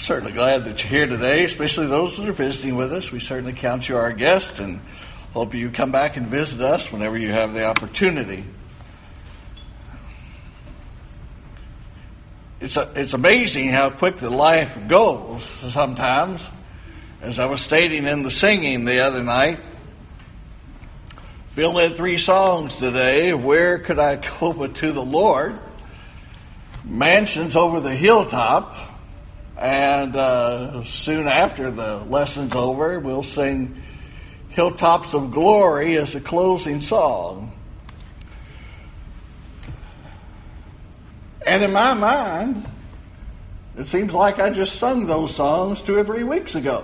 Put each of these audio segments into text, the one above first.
Certainly glad that you're here today, especially those that are visiting with us. We certainly count you our guest and hope you come back and visit us whenever you have the opportunity. It's amazing how quick the life goes sometimes. As I was stating in the singing the other night, Phil led 3 songs today. Where could I go but to the Lord? Mansions over the hilltop. And soon after the lesson's over, we'll sing Hilltops of Glory as a closing song. And in my mind, it seems like I just sung those songs 2 or 3 weeks ago.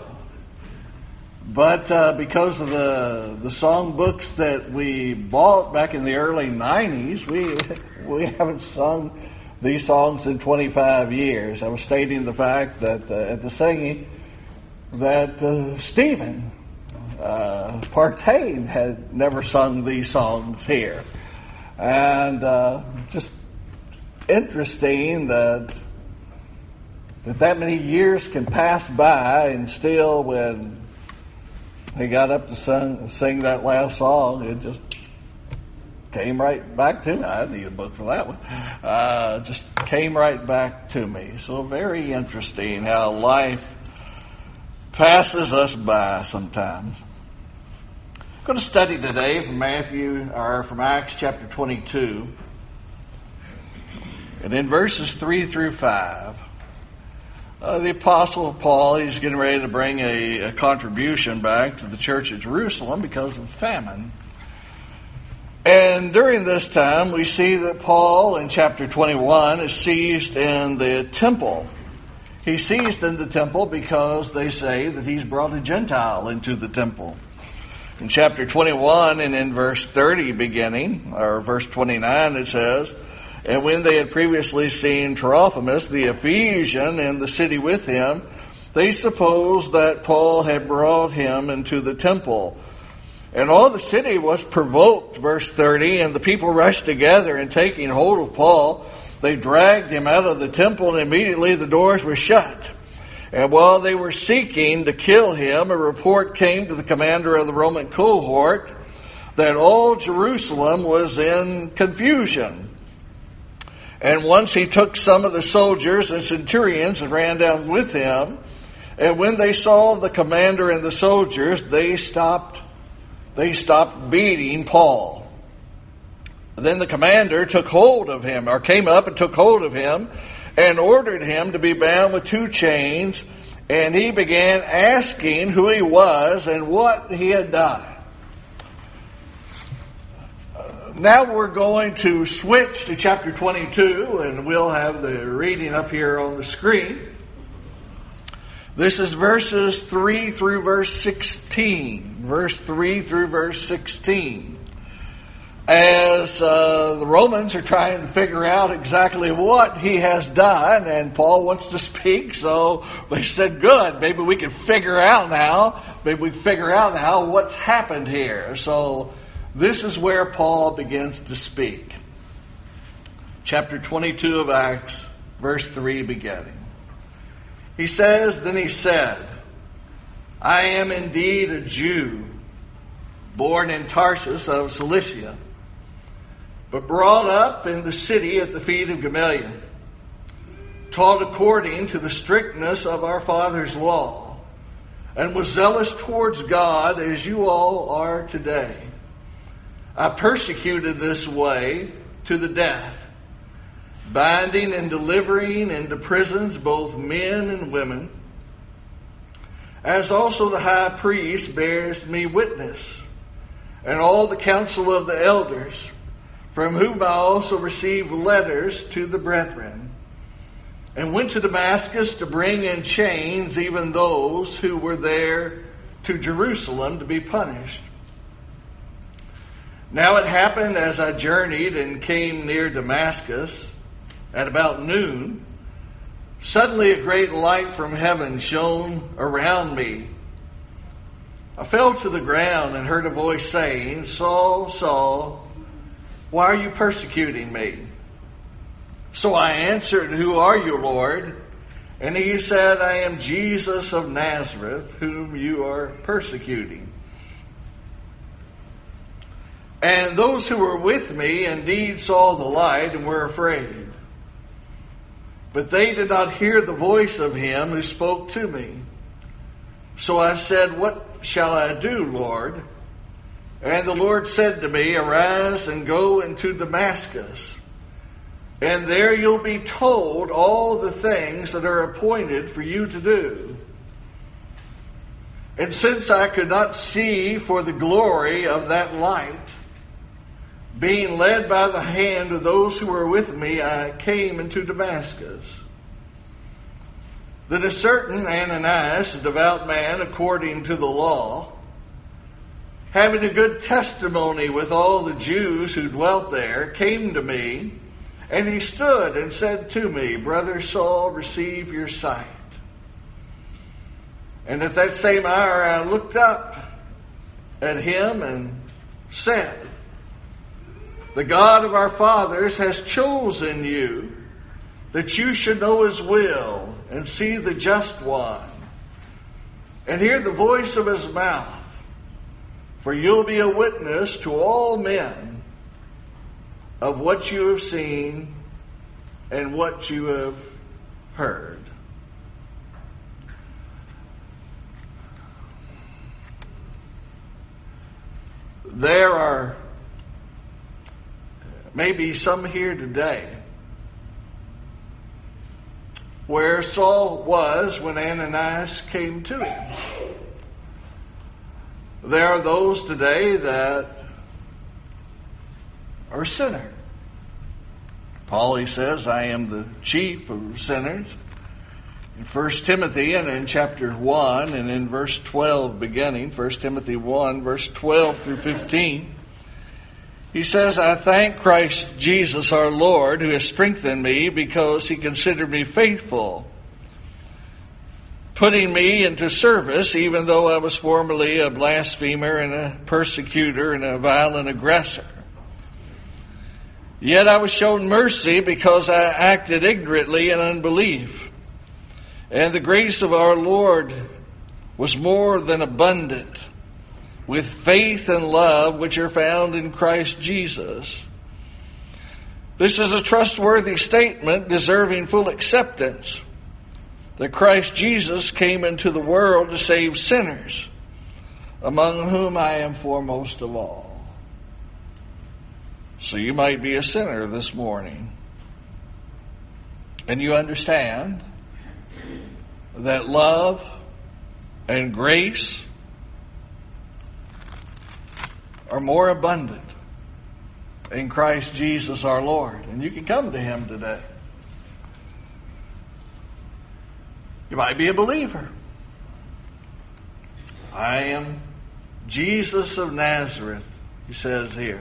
But because of the song books that we bought back in the early 90s, we haven't sung these songs in 25 years. I was stating the fact that at the singing that Stephen Partain had never sung these songs here. And just interesting that many years can pass by and still when he got up to sing that last song, it just came right back to me. I didn't need a book for that one. Just came right back to me. So very interesting how life passes us by sometimes. I'm going to study today from Acts chapter 22. And in verses 3 through 5, the Apostle Paul, he's getting ready to bring a contribution back to the church at Jerusalem because of famine. And during this time, we see that Paul, in chapter 21, is seized in the temple. He's seized in the temple because they say that he's brought a Gentile into the temple. In chapter 21 and in verse 30 beginning, or verse 29, it says, "And when they had previously seen Trophimus the Ephesian in the city with him, they supposed that Paul had brought him into the temple. And all the city was provoked," verse 30, "and the people rushed together, and taking hold of Paul, they dragged him out of the temple, and immediately the doors were shut. And while they were seeking to kill him, a report came to the commander of the Roman cohort that all Jerusalem was in confusion. And once he took some of the soldiers and centurions and ran down with him, and when they saw the commander and the soldiers, they stopped beating Paul. Then the commander took hold of him, or came up and took hold of him, and ordered him to be bound with 2 chains, and he began asking who he was and what he had done. Now we're going to switch to chapter 22, and we'll have the reading up here on the screen. This is verses 3 through verse 16. Verse 3 through verse 16. As the Romans are trying to figure out exactly what he has done, and Paul wants to speak, so they said, good, maybe we can figure out now what's happened here. So this is where Paul begins to speak. Chapter 22 of Acts, verse 3 beginning. He says, "Then he said, I am indeed a Jew, born in Tarsus of Cilicia, but brought up in the city at the feet of Gamaliel, taught according to the strictness of our father's law, and was zealous towards God as you all are today. I persecuted this way to the death, binding and delivering into prisons both men and women, as also the high priest bears me witness, and all the council of the elders, from whom I also received letters to the brethren, and went to Damascus to bring in chains even those who were there to Jerusalem to be punished. Now it happened as I journeyed and came near Damascus, at about noon, suddenly a great light from heaven shone around me. I fell to the ground and heard a voice saying, Saul, Saul, why are you persecuting me? So I answered, Who are you, Lord? And he said, I am Jesus of Nazareth, whom you are persecuting. And those who were with me indeed saw the light and were afraid. But they did not hear the voice of him who spoke to me. So I said, what shall I do, Lord? And the Lord said to me, arise and go into Damascus. And there you'll be told all the things that are appointed for you to do. And since I could not see for the glory of that light, being led by the hand of those who were with me, I came into Damascus. Then a certain Ananias, a devout man according to the law, having a good testimony with all the Jews who dwelt there, came to me, and he stood and said to me, Brother Saul, receive your sight. And at that same hour I looked up at him and said, the God of our fathers has chosen you, that you should know his will and see the just one, and hear the voice of his mouth. For you'll be a witness to all men of what you have seen and what you have heard. There are maybe some here today where Saul was when Ananias came to him. There are those today that are sinners. Paul, he says, I am the chief of sinners. In 1 Timothy and in chapter 1 and in verse 12 beginning, 1 Timothy 1, verse 12 through 15, he says, I thank Christ Jesus our Lord, who has strengthened me because he considered me faithful, putting me into service, even though I was formerly a blasphemer and a persecutor and a violent aggressor. Yet I was shown mercy because I acted ignorantly in unbelief. And the grace of our Lord was more than abundant with faith and love which are found in Christ Jesus. This is a trustworthy statement deserving full acceptance, that Christ Jesus came into the world to save sinners, among whom I am foremost of all. So you might be a sinner this morning, and you understand that love and grace are more abundant in Christ Jesus our Lord. And you can come to him today. You might be a believer. I am Jesus of Nazareth, he says here.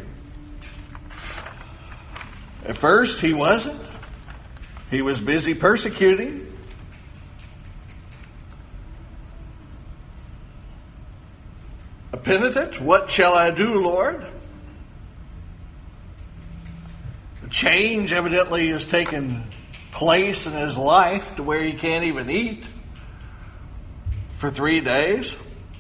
At first, he wasn't. He was busy persecuting. A penitent, what shall I do, Lord? The change evidently has taken place in his life to where he can't even eat for 3 days.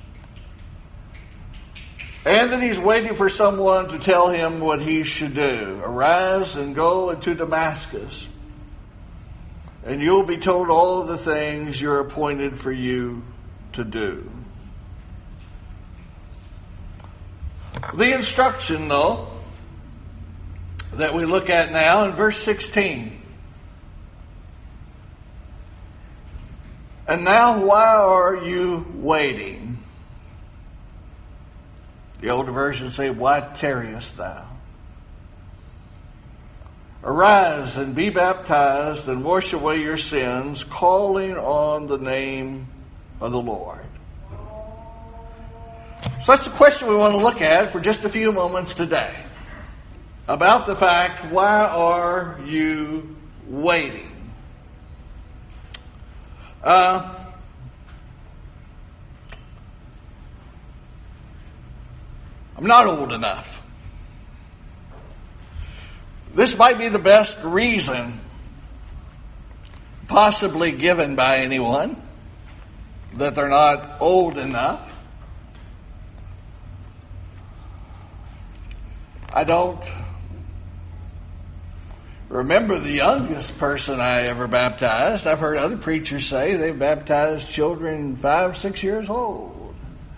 And then he's waiting for someone to tell him what he should do. Arise and go into Damascus, and you'll be told all the things you're appointed for you to do. The instruction, though, that we look at now in verse 16. And now why are you waiting? The older versions say, why tarriest thou? Arise and be baptized and wash away your sins, calling on the name of the Lord. So that's the question we want to look at for just a few moments today. About the fact, why are you waiting? I'm not old enough. This might be the best reason possibly given by anyone, that they're not old enough. I don't remember the youngest person I ever baptized. I've heard other preachers say they've baptized children 5, 6 years old.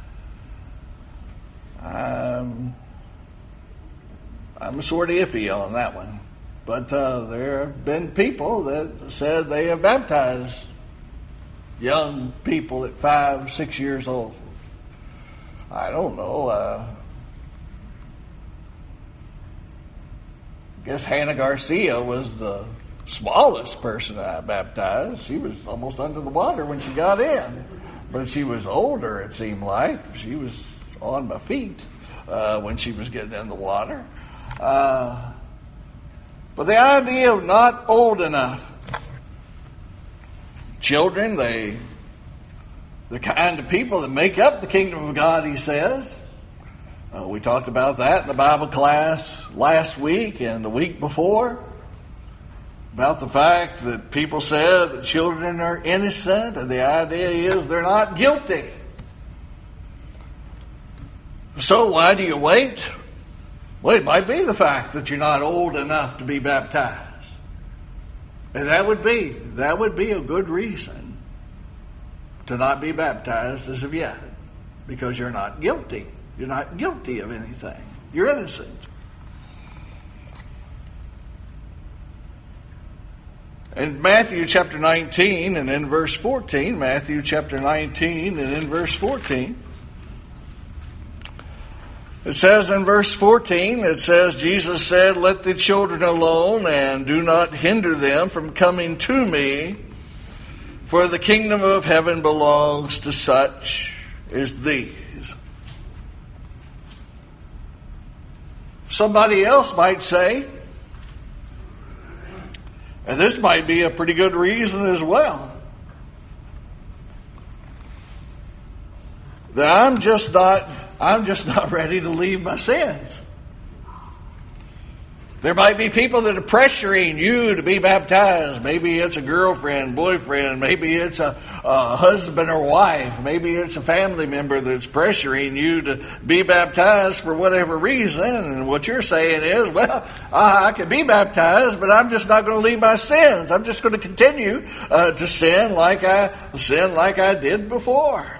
I'm sort of iffy on that one. But there have been people that said they have baptized young people at 5, 6 years old. I don't know. I guess Hannah Garcia was the smallest person I baptized. She was almost under the water when she got in. But she was older, it seemed like. She was on my feet when she was getting in the water. But the idea of not old enough. Children, the kind of people that make up the kingdom of God, he says. We talked about that in the Bible class last week and the week before. About the fact that people said that children are innocent, and the idea is they're not guilty. So why do you wait? Well, it might be the fact that you're not old enough to be baptized. And that would be a good reason to not be baptized as of yet. Because you're not guilty. You're not guilty of anything. You're innocent. In Matthew chapter 19 and in verse 14, Matthew chapter 19 and in verse 14, it says in verse 14, Jesus said, "Let the children alone and do not hinder them from coming to me, for the kingdom of heaven belongs to such as these." Somebody else might say, and this might be a pretty good reason as well, that I'm just not ready to leave my sins. There might be people that are pressuring you to be baptized. Maybe it's a girlfriend, boyfriend. Maybe it's a husband or wife. Maybe it's a family member that's pressuring you to be baptized for whatever reason. And what you're saying is, well, I can be baptized, but I'm just not going to leave my sins. I'm just going to continue to sin like I did before.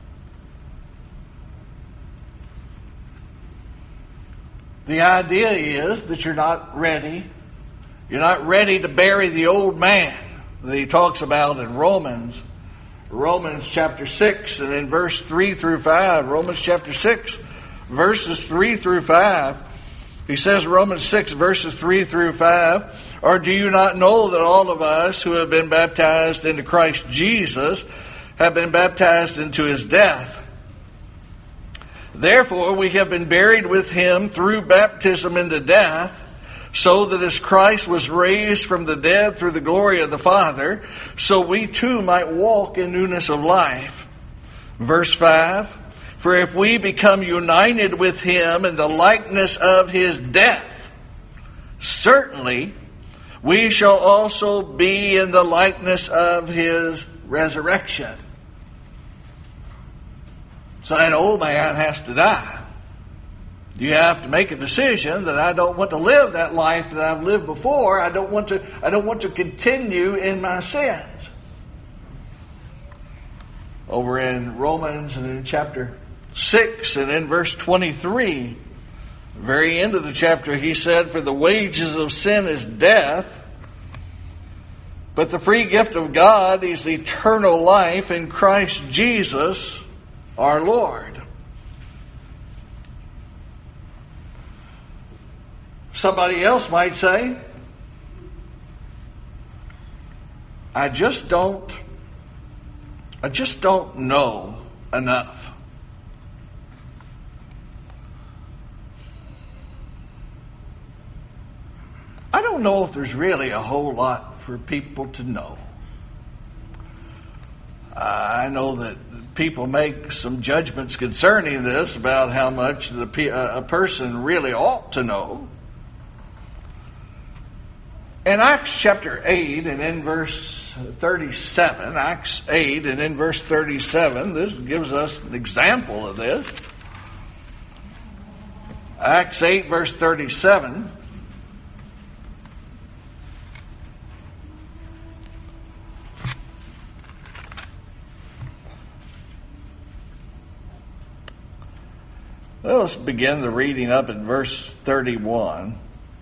The idea is that you're not ready. You're not ready to bury the old man that he talks about in Romans. Romans chapter 6 and in verse 3 through 5. Romans chapter 6 verses 3 through 5. He says, Romans 6 verses 3 through 5, "Or do you not know that all of us who have been baptized into Christ Jesus have been baptized into his death? Therefore, we have been buried with him through baptism into death, so that as Christ was raised from the dead through the glory of the Father, so we too might walk in newness of life." Verse 5, "For if we become united with him in the likeness of his death, certainly we shall also be in the likeness of his resurrection." So that old man has to die. You have to make a decision that I don't want to live that life that I've lived before. I don't want to continue in my sins. Over in Romans and in chapter 6 and in verse 23, very end of the chapter, he said, "For the wages of sin is death, but the free gift of God is eternal life in Christ Jesus our Lord." Somebody else might say, I just don't know enough. I don't know if there's really a whole lot for people to know. I know that people make some judgments concerning this about how much a person really ought to know. In Acts chapter 8 and in verse 37, Acts 8 and in verse 37, this gives us an example of this. Acts 8 verse 37. Well, let's begin the reading up in verse 31.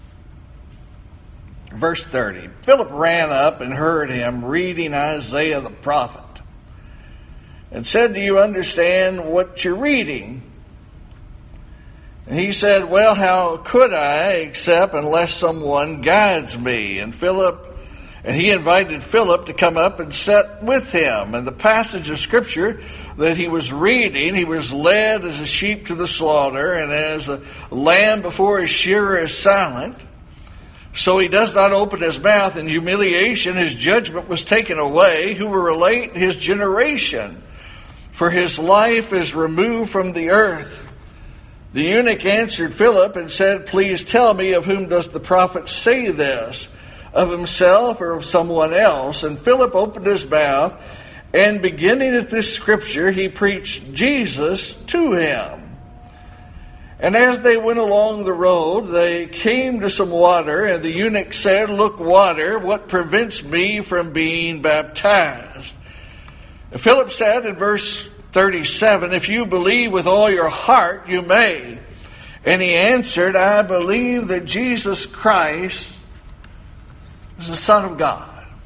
Verse 30. Philip ran up and heard him reading Isaiah the prophet and said, "Do you understand what you're reading?" And he said, "Well, how could I except unless someone guides me?" And he invited Philip to come up and sit with him. And the passage of Scripture that he was reading, he was led as a sheep to the slaughter, and as a lamb before his shearer is silent, so he does not open his mouth. In humiliation his judgment was taken away. Who will relate his generation? For his life is removed from the earth. The eunuch answered Philip and said, "Please tell me, of whom does the prophet say this? Of himself or of someone else?" And Philip opened his mouth, and beginning at this scripture, he preached Jesus to him. And as they went along the road, they came to some water, and the eunuch said, "Look, water, what prevents me from being baptized?" And Philip said in verse 37, "If you believe with all your heart, you may." And he answered, "I believe that Jesus Christ is the Son of God."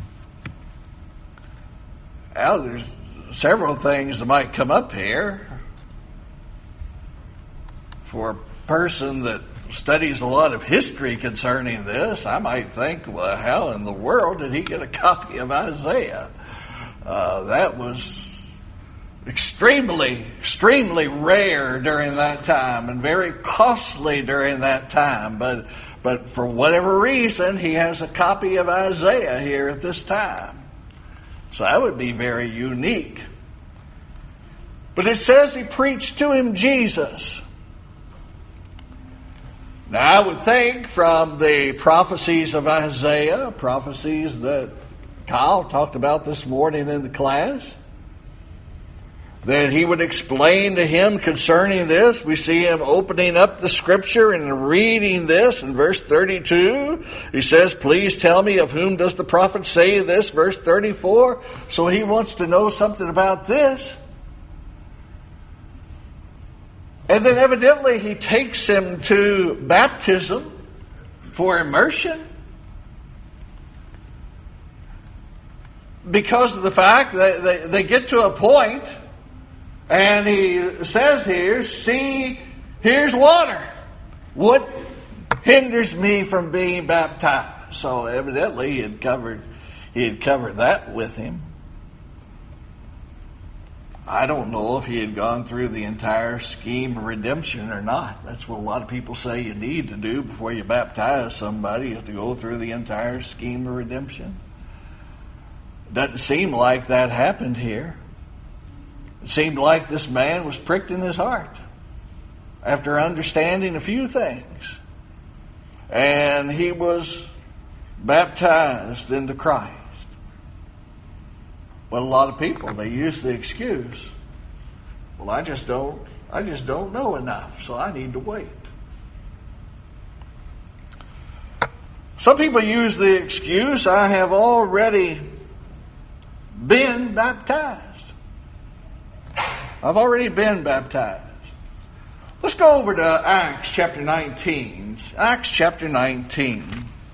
Well, there's several things that might come up here. For a person that studies a lot of history concerning this, I might think, well, how in the world did he get a copy of Isaiah? That was extremely rare during that time and very costly during that time. But for whatever reason, he has a copy of Isaiah here at this time. So that would be very unique. But it says he preached to him Jesus. Now I would think from the prophecies of Isaiah, prophecies that Kyle talked about this morning in the class, that he would explain to him concerning this. We see him opening up the scripture and reading this in verse 32. He says, "Please tell me, of whom does the prophet say this?" Verse 34. So he wants to know something about this. And then evidently he takes him to baptism for immersion, because of the fact that they get to a point, and he says here, "See, here's water. What hinders me from being baptized?" So evidently he had covered that with him. I don't know if he had gone through the entire scheme of redemption or not. That's what a lot of people say you need to do before you baptize somebody, is to go through the entire scheme of redemption. Doesn't seem like that happened here. It seemed like this man was pricked in his heart after understanding a few things, and he was baptized into Christ. But a lot of people, they use the excuse, "Well, I just don't know enough, so I need to wait." Some people use the excuse, "I have already been baptized. I've already been baptized." Let's go over to Acts chapter 19. Acts chapter 19.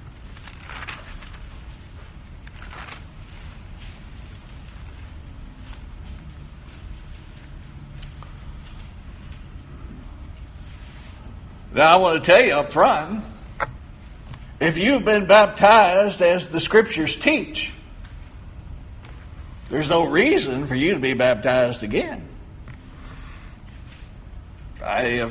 Now I want to tell you up front, if you've been baptized as the Scriptures teach, there's no reason for you to be baptized again. I have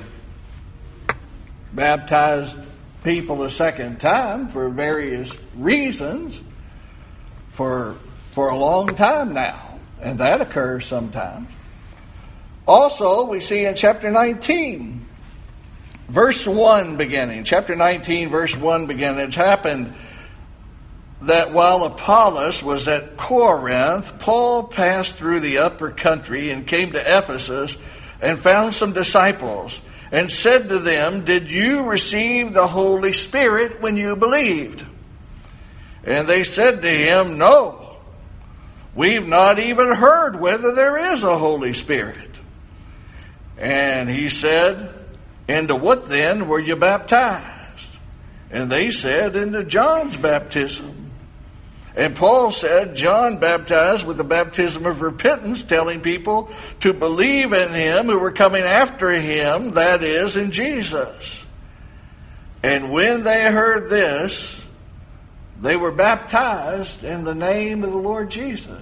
baptized people a second time for various reasons for a long time now, and that occurs sometimes. Also, we see in chapter 19, verse 1 beginning, chapter 19, verse 1 beginning, it's happened that while Apollos was at Corinth, Paul passed through the upper country and came to Ephesus and found some disciples and said to them, "Did you receive the Holy Spirit when you believed?" And they said to him, "No, we've not even heard whether there is a Holy Spirit." And he said, "Into what then were you baptized?" And they said, "Into John's baptism." And Paul said, "John baptized with the baptism of repentance, telling people to believe in him who were coming after him, that is, in Jesus." And when they heard this, they were baptized in the name of the Lord Jesus.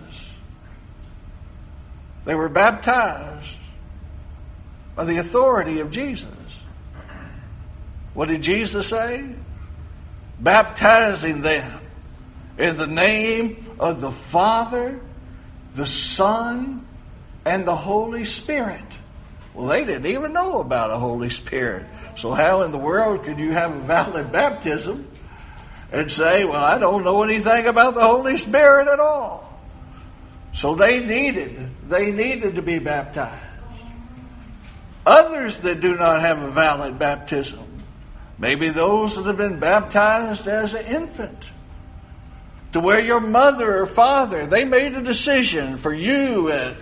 They were baptized by the authority of Jesus. What did Jesus say? Baptizing them in the name of the Father, the Son, and the Holy Spirit. Well, they didn't even know about a Holy Spirit. So how in the world could you have a valid baptism and say, "Well, I don't know anything about the Holy Spirit at all"? So they needed to be baptized. Others that do not have a valid baptism, maybe those that have been baptized as an infant, to where your mother or father, they made a decision for you at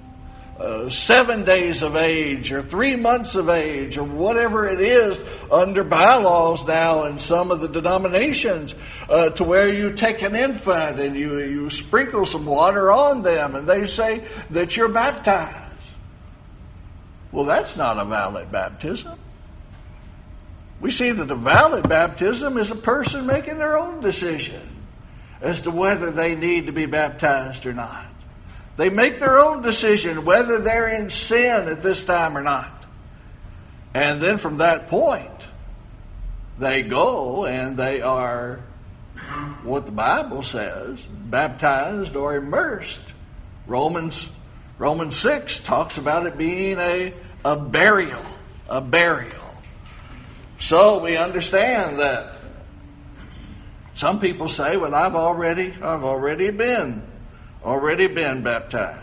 7 days of age or 3 months of age or whatever it is under bylaws now in some of the denominations, to where you take an infant and you sprinkle some water on them and they say that you're baptized. Well, that's not a valid baptism. We see that a valid baptism is a person making their own decision as to whether they need to be baptized or not. They make their own decision whether they're in sin at this time or not. And then from that point, they go and they are, what the Bible says, baptized or immersed. Romans 6 talks about it being a burial. A burial. So we understand that some people say, "Well, I've already been baptized."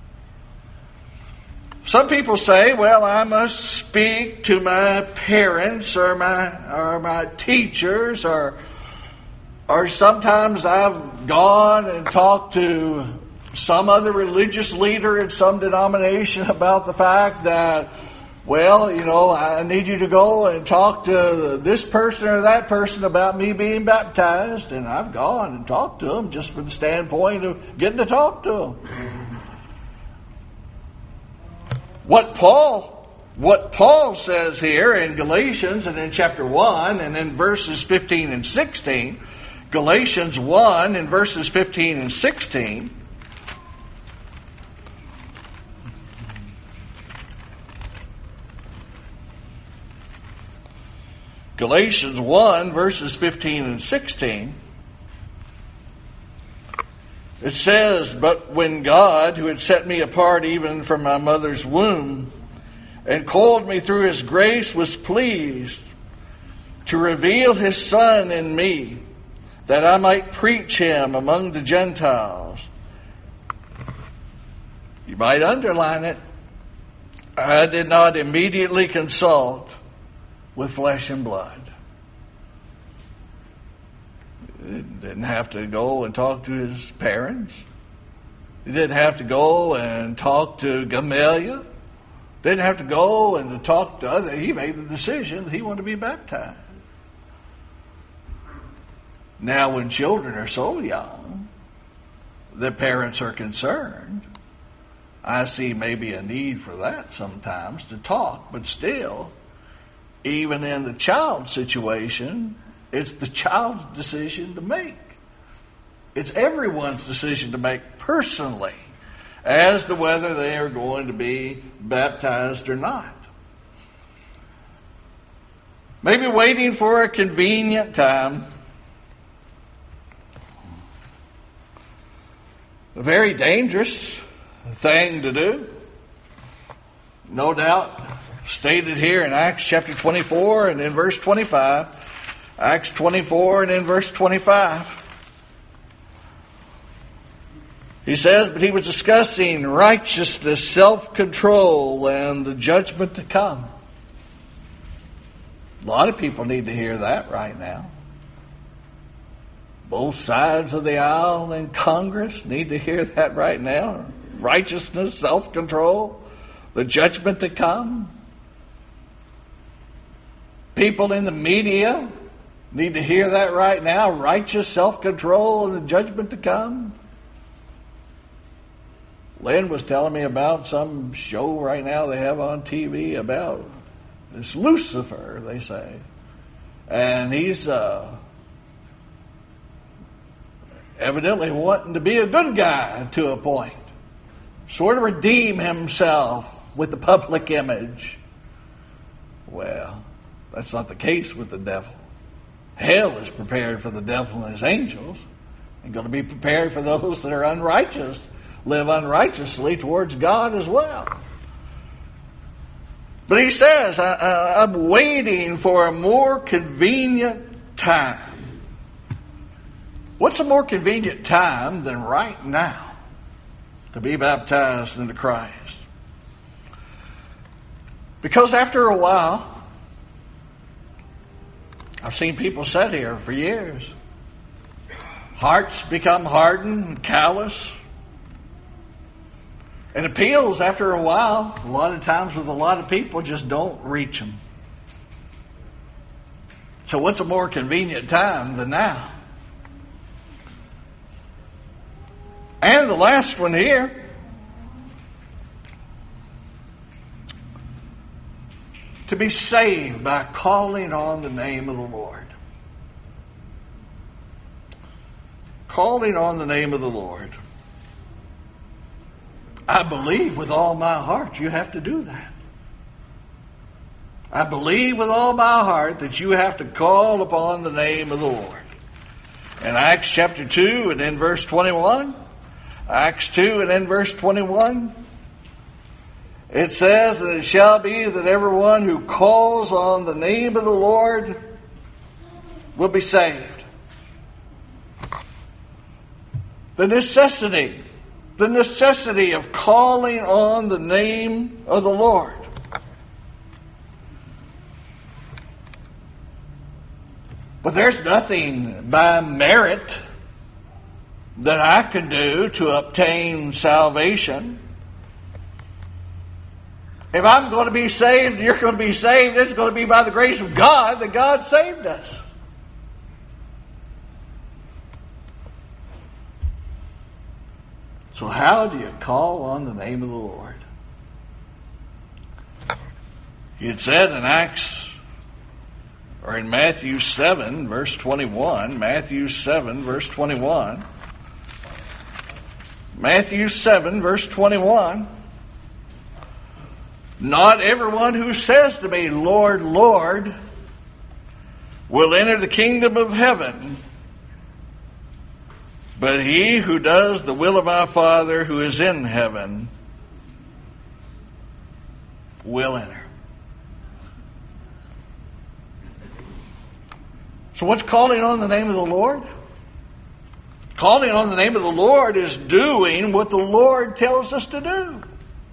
Some people say, "Well, I must speak to my parents or my teachers, or sometimes I've gone and talked to some other religious leader in some denomination about the fact that, well, I need you to go and talk to this person or that person about me being baptized." And I've gone and talked to them just for the standpoint of getting to talk to them. What Paul says here in Galatians and in chapter 1 and in verses 15 and 16, Galatians 1 and verses 15 and 16, Galatians 1, verses 15 and 16, it says, "But when God, who had set me apart even from my mother's womb, and called me through his grace, was pleased to reveal his Son in me, that I might preach him among the Gentiles." You might underline it. "I did not immediately consult with flesh and blood." He didn't have to go and talk to his parents. He didn't have to go and talk to Gamaliel. Didn't have to go and to talk to others. He made the decision that he wanted to be baptized. Now, when children are so young, the parents are concerned. I see maybe a need for that sometimes to talk, but still, even in the child situation, it's the child's decision to make. It's everyone's decision to make personally as to whether they are going to be baptized or not. Maybe waiting for a convenient time. A very dangerous thing to do. No doubt stated here in Acts chapter 24 and in verse 25. Acts 24 and in verse 25. He says, but he was discussing righteousness, self-control, and the judgment to come. A lot of people need to hear that right now. Both sides of the aisle in Congress need to hear that right now. Righteousness, self-control, the judgment to come. People in the media need to hear that right now. Righteous, self-control, and the judgment to come. Lynn was telling me about some show right now they have on TV about this Lucifer, they say. And he's evidently wanting to be a good guy to a point. Sort of redeem himself with the public image. Well, that's not the case with the devil. Hell is prepared for the devil and his angels, and going to be prepared for those that are unrighteous, live unrighteously towards God as well. But he says, I'm waiting for a more convenient time. What's a more convenient time than right now to be baptized into Christ? Because after a while, I've seen people sit here for years. Hearts become hardened and callous. And appeals, after a while, a lot of times with a lot of people, just don't reach them. So what's a more convenient time than now? And the last one here, to be saved by calling on the name of the Lord. Calling on the name of the Lord. I believe with all my heart you have to do that. I believe with all my heart that you have to call upon the name of the Lord. In Acts chapter 2 and in verse 21, Acts 2 and in verse 21, it says that it shall be that everyone who calls on the name of the Lord will be saved. The necessity of calling on the name of the Lord. But there's nothing by merit that I can do to obtain salvation. If I'm going to be saved, you're going to be saved, it's going to be by the grace of God that God saved us. So how do you call on the name of the Lord? He had said in Acts, or in Matthew 7, verse 21, Matthew 7, verse 21, Matthew 7, verse 21, not everyone who says to me, Lord, Lord, will enter the kingdom of heaven, but he who does the will of my Father who is in heaven will enter. So what's calling on the name of the Lord? Calling on the name of the Lord is doing what the Lord tells us to do.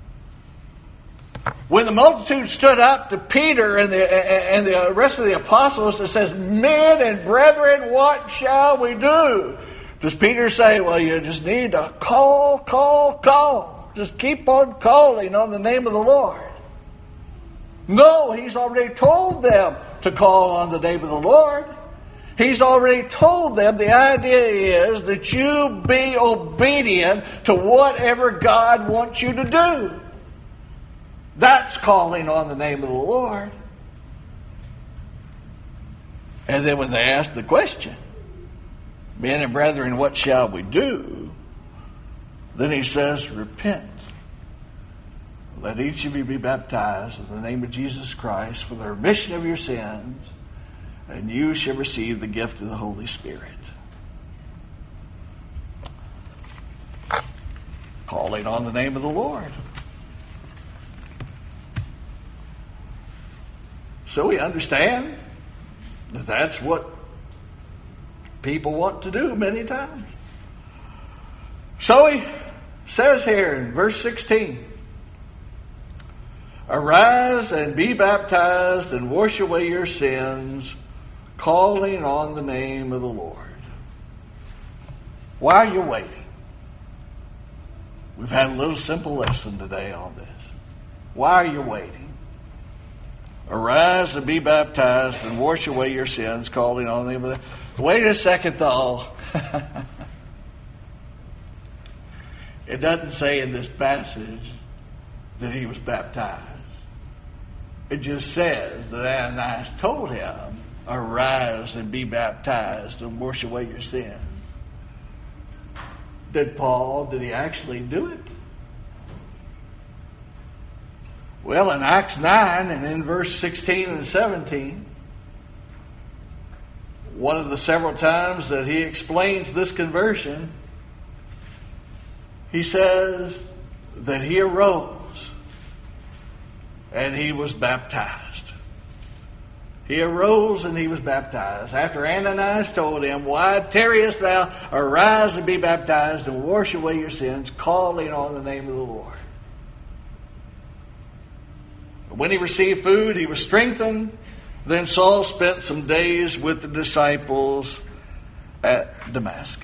When the multitude stood up to Peter and the rest of the apostles, it says, men and brethren, what shall we do? Does Peter say, well, you just need to call. Just keep on calling on the name of the Lord. No, he's already told them to call on the name of the Lord. He's already told them the idea is that you be obedient to whatever God wants you to do. That's calling on the name of the Lord. And then when they ask the question, men and brethren, what shall we do? Then he says, repent. Let each of you be baptized in the name of Jesus Christ for the remission of your sins, and you shall receive the gift of the Holy Spirit. Calling on the name of the Lord. So we understand that that's what people want to do many times. So says here in verse 16, arise and be baptized and wash away your sins, calling on the name of the Lord. Why are you waiting? We've had a little simple lesson today on this. Why are you waiting? Arise and be baptized and wash away your sins, calling on the name of the Lord. Wait a second, though. It doesn't say in this passage that he was baptized. It just says that Ananias told him, arise and be baptized and wash away your sins. Did he actually do it? Well, in Acts 9 and in verse 16 and 17, one of the several times that he explains this conversion, he says that he arose and he was baptized. He arose and he was baptized. After Ananias told him, why tarriest thou? Arise and be baptized and wash away your sins, calling on the name of the Lord. When he received food, he was strengthened. Then Saul spent some days with the disciples at Damascus.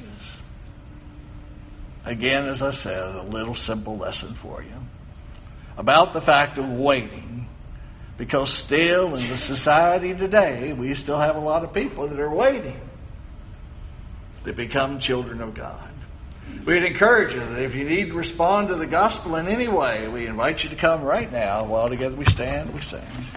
Again, as I said, a little simple lesson for you about the fact of waiting. Because still in the society today, we still have a lot of people that are waiting to become children of God. We'd encourage you that if you need to respond to the gospel in any way, we invite you to come right now while together we stand, we sing.